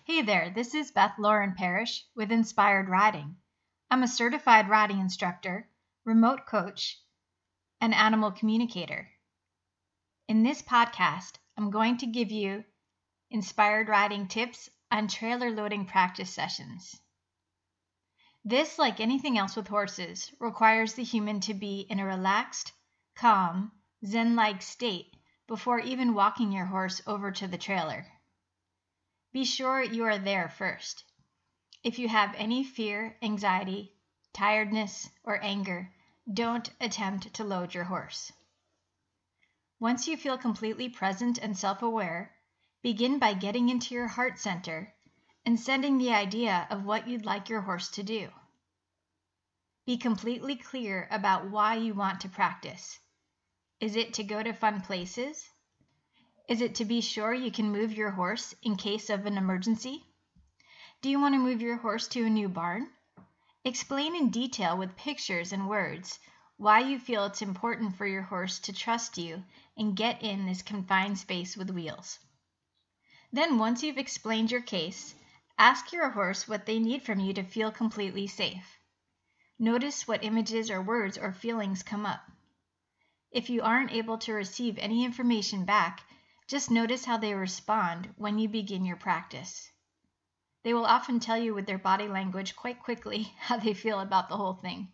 Hey there, this is Beth Lauren Parrish with Inspired Riding. I'm a certified riding instructor, remote coach, and animal communicator. In this podcast, I'm going to give you inspired riding tips on trailer loading practice sessions. This, like anything else with horses, requires the human to be in a relaxed, calm, zen-like state before even walking your horse over to the trailer. Be sure you are there first. If you have any fear, anxiety, tiredness, or anger, don't attempt to load your horse. Once you feel completely present and self-aware, begin by getting into your heart center and sending the idea of what you'd like your horse to do. Be completely clear about why you want to practice. Is it to go to fun places? Is it to be sure you can move your horse in case of an emergency? Do you want to move your horse to a new barn? Explain in detail with pictures and words why you feel it's important for your horse to trust you and get in this confined space with wheels. Then, once you've explained your case, ask your horse what they need from you to feel completely safe. Notice what images or words or feelings come up. If you aren't able to receive any information back, just notice how they respond when you begin your practice. They will often tell you with their body language quite quickly how they feel about the whole thing.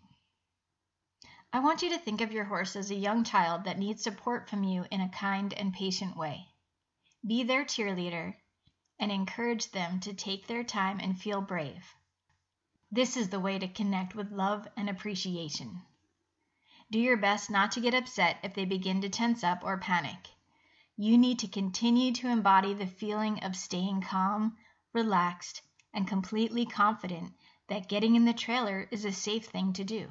I want you to think of your horse as a young child that needs support from you in a kind and patient way. Be their cheerleader and encourage them to take their time and feel brave. This is the way to connect with love and appreciation. Do your best not to get upset if they begin to tense up or panic. You need to continue to embody the feeling of staying calm, relaxed, and completely confident that getting in the trailer is a safe thing to do.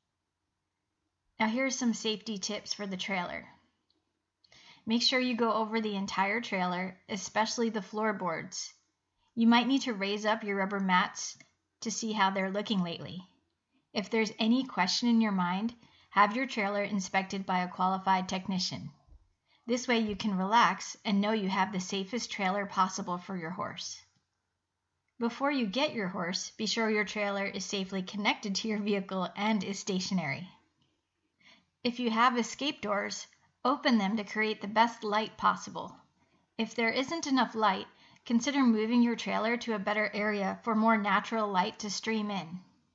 Now here are some safety tips for the trailer. Make sure you go over the entire trailer, especially the floorboards. You might need to raise up your rubber mats to see how they're looking lately. If there's any question in your mind, have your trailer inspected by a qualified technician. This way you can relax and know you have the safest trailer possible for your horse. Before you get your horse, be sure your trailer is safely connected to your vehicle and is stationary. If you have escape doors, open them to create the best light possible. If there isn't enough light, consider moving your trailer to a better area for more natural light to stream in.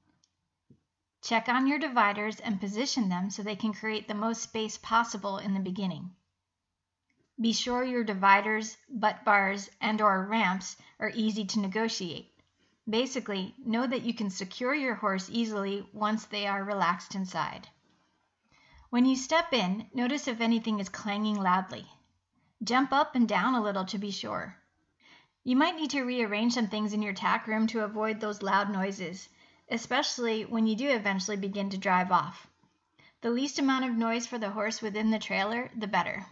Check on your dividers and position them so they can create the most space possible in the beginning. Be sure your dividers, butt bars, and/or ramps are easy to negotiate. Basically, know that you can secure your horse easily once they are relaxed inside. When you step in, notice if anything is clanging loudly. Jump up and down a little to be sure. You might need to rearrange some things in your tack room to avoid those loud noises, especially when you do eventually begin to drive off. The least amount of noise for the horse within the trailer, the better.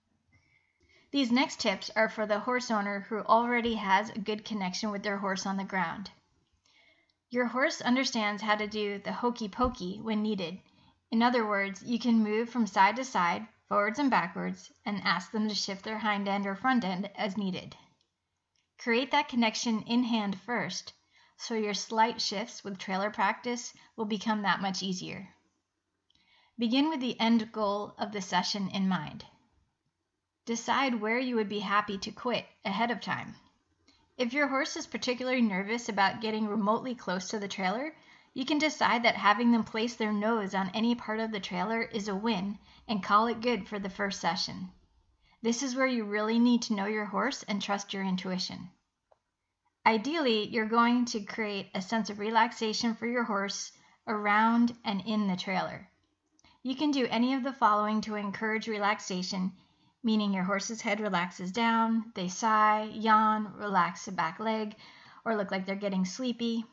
These next tips are for the horse owner who already has a good connection with their horse on the ground. Your horse understands how to do the hokey pokey when needed. In other words, you can move from side to side, forwards and backwards, and ask them to shift their hind end or front end as needed. Create that connection in hand first, so your slight shifts with trailer practice will become that much easier. Begin with the end goal of the session in mind. Decide where you would be happy to quit ahead of time. If your horse is particularly nervous about getting remotely close to the trailer, you can decide that having them place their nose on any part of the trailer is a win and call it good for the first session. This is where you really need to know your horse and trust your intuition. Ideally, you're going to create a sense of relaxation for your horse around and in the trailer. You can do any of the following to encourage relaxation, meaning your horse's head relaxes down, they sigh, yawn, relax the back leg, or look like they're getting sleepy.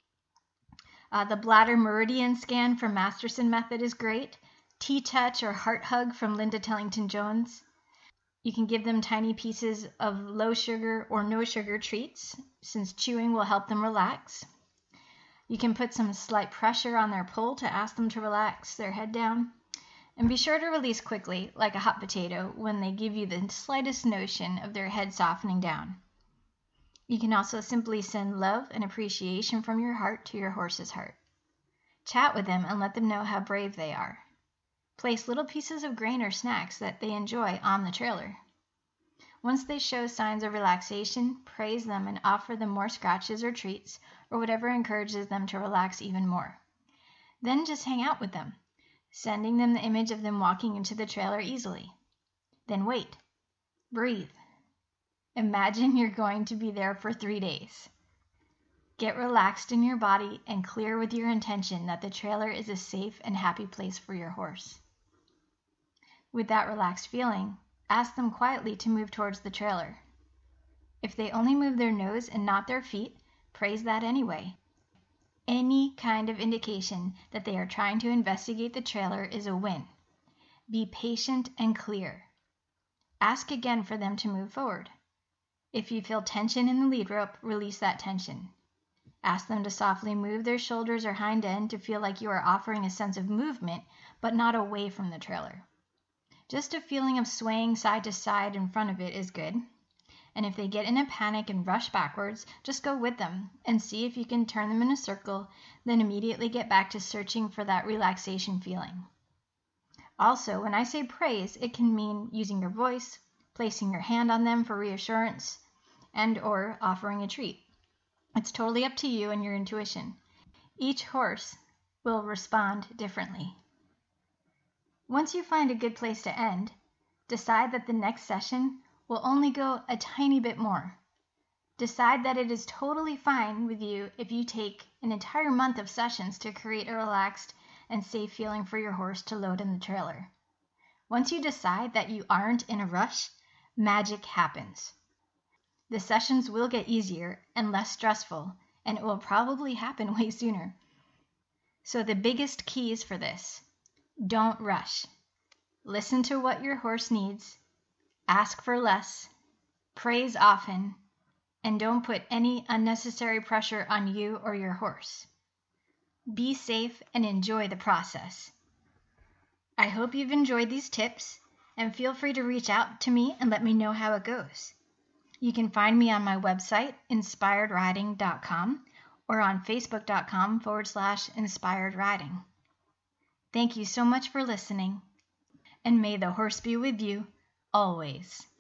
The bladder meridian scan from Masterson Method is great. T-touch or heart hug from Linda Tellington Jones. You can give them tiny pieces of low sugar or no sugar treats, since chewing will help them relax. You can put some slight pressure on their pull to ask them to relax their head down. And be sure to release quickly, like a hot potato, when they give you the slightest notion of their head softening down. You can also simply send love and appreciation from your heart to your horse's heart. Chat with them and let them know how brave they are. Place little pieces of grain or snacks that they enjoy on the trailer. Once they show signs of relaxation, praise them and offer them more scratches or treats or whatever encourages them to relax even more. Then just hang out with them, sending them the image of them walking into the trailer easily. Then wait. Breathe. Imagine you're going to be there for 3 days. Get relaxed in your body and clear with your intention that the trailer is a safe and happy place for your horse. With that relaxed feeling, ask them quietly to move towards the trailer. If they only move their nose and not their feet, praise that anyway. Any kind of indication that they are trying to investigate the trailer is a win. Be patient and clear. Ask again for them to move forward. If you feel tension in the lead rope, release that tension. Ask them to softly move their shoulders or hind end to feel like you are offering a sense of movement, but not away from the trailer. Just a feeling of swaying side to side in front of it is good. And if they get in a panic and rush backwards, just go with them and see if you can turn them in a circle, then immediately get back to searching for that relaxation feeling. Also, when I say praise, it can mean using your voice, placing your hand on them for reassurance, and or offering a treat. It's totally up to you and your intuition. Each horse will respond differently. Once you find a good place to end, decide that the next session will only go a tiny bit more. Decide that it is totally fine with you if you take an entire month of sessions to create a relaxed and safe feeling for your horse to load in the trailer. Once you decide that you aren't in a rush, magic happens. The sessions will get easier and less stressful, and it will probably happen way sooner. So the biggest keys for this: don't rush. Listen to what your horse needs, ask for less, praise often, and don't put any unnecessary pressure on you or your horse. Be safe and enjoy the process. I hope you've enjoyed these tips, and feel free to reach out to me and let me know how it goes. You can find me on my website, inspiredriding.com, or on facebook.com/inspiredriding. Thank you so much for listening, and may the horse be with you always.